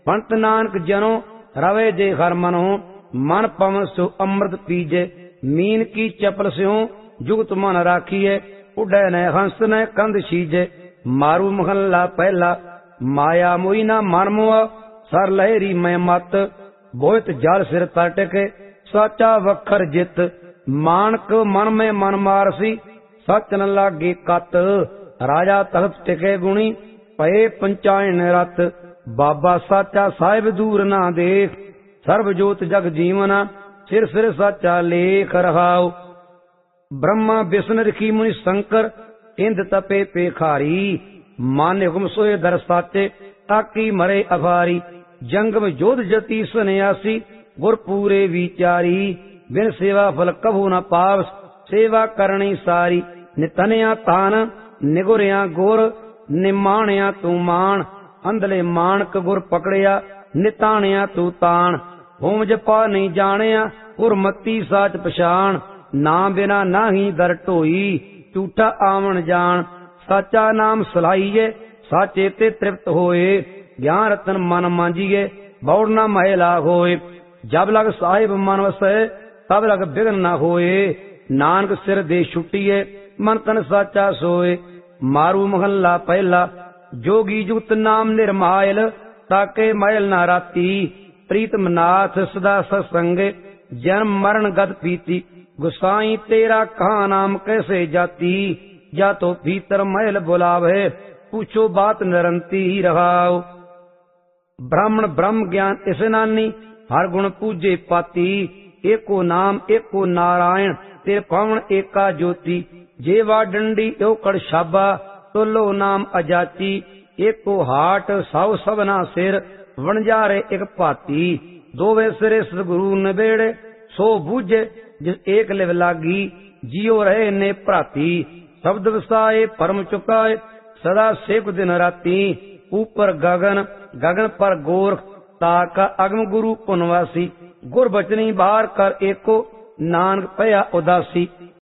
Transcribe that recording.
पंत नानक जनो रवे जे हर मनो, मन पवन सो अमृत पीजे। मीन की चपल स्यों जुगत मन राखिए, उडै न हंस न कंध शीजे। मारू महल्ला पहला, माया मोई ना मन मोह, सर लहरी मैं मत। बोहित जल सिर तटके, साचा वखर जित। मानक मन में मन मारसी, सच न लागे कत। राजा तख्त टिके गुणी, पए पंचायन रत। बाबा साचा साहिब दूर ना देख, सर्व जोत जग जीवना। सिर सिर साचा लेख रहाओ। ब्रह्मा विष्णु ऋषि मुनि शंकर, इंद तपे पेखारी। मान्य हुकुम सोए दर साचे, ताकी मरे अभारी। जंगम जोध जति सन्यासी, गुर पूरे विचारी। बिन सेवा फल कभू न पावस, सेवा करनी सारी। नितनिया तान निगुरिया गुर, निमाणिया तू मान। अंधले मानक गुर पकड़िया, निताणिया तू तान। होम जपा नहीं जानिया, गुरमती साच पछाण। नाम बिना नाही दर ढोई, झूठा आवन जान। साचा नाम सलाइए, साचे ते तृप्त होए। ज्ञान रतन मन मांजिए, बौड़ न महिला होए। जब लग साहिब मन वसै, तब लग बिघन न होए। नानक सिर दे छुट्टिए, मन तन साचा सोए। मारू महल्ला पहला, जोगी जुगत नाम निर्मायल। ताके महल न राती, प्रीतम नाथ सदा सत्संगे। जन्म मरण गद पीती, गुसाई तेरा कहा नाम कैसे जाती। या तो भीतर महल बुलावे, पूछो बात निरंती रहाओ। ब्राह्मण ब्रह्म ज्ञान इस नानी, हर गुण पूजे पाती। एको नाम एको नारायण, तेरे पावन एका ज्योति। जेवा डंडी ओकड़ शाबा, तोलो नाम अजाची। एको हाट सौ सबना सिर, वणजारे एक भाती। दोवे सिरे सतगुरु नबेड़े, सो बूझे जिस एक लिव लागी। जियो रहे ने भ्राती, शब्द वसाए परम चुकाए। सदा सेक दिन राती, ऊपर गगन गगन पर गोरख। ताका अगम गुरु पुनवासी, गुर बचनी बाहर कर एको। नानक पया उदासी,